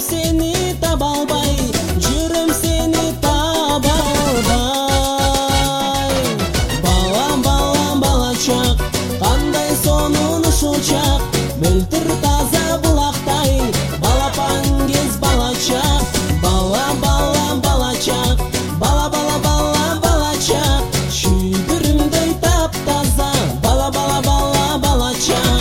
сени таба албай, жүрөм сени таба албай. Балам, балам, балачак, кандай сонун ушул чак, мөлтүр таза булактай, балапан кез балачак. Бала, бала, балачак, бала, бала, бала, балачак, шүйдүрүмдөй таптаза, бала, бала, бала, балачак.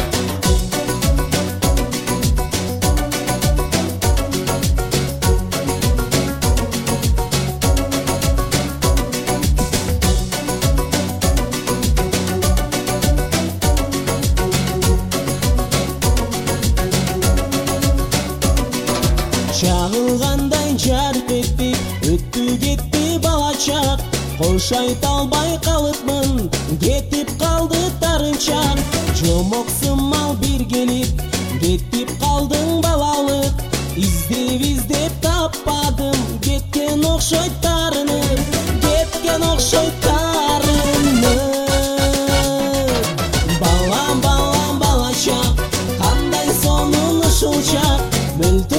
Чагылгандай жарып этти, өттү кетти балачак, кош айта албай калыпмын, кетип калды тарынчак. Жомок сымал бир келип, кетип калдың балалык, издеп издеп таппадым, кеткен окшойт тарынып, кеткен окшойт тарынып. Балам, балам, балачак, кандай сонун ушул чак,